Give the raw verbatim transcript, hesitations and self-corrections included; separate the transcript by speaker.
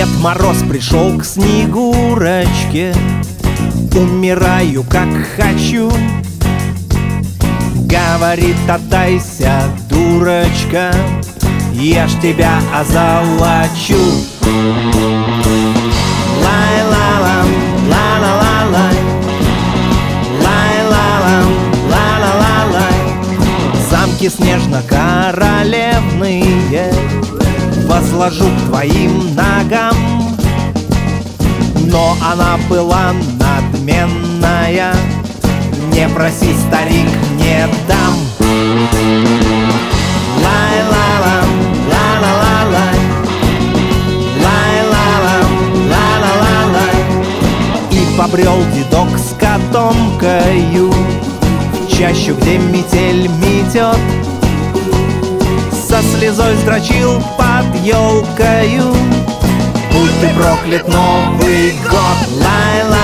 Speaker 1: Мороз пришел к Снегурочке: умираю, как хочу. Говорит: отдайся, дурочка, я ж тебя озолочу. Лай-ла-лам, ла-ла-ла-лай, лай-ла-лам, ла-ла-ла-лай. Замки снежно-королевные возложу к твоим ногам, но она была надменная: не проси, старик, не дам. Лай-ла-лам, ла-ла-ла-лай, лай-ла-лам, ла-ла-ла-лай. И побрел дедок с котомкою в чащу, где метель метет. Со слезой строчил под елкою: будь ты проклят, Новый год. Лай-ла.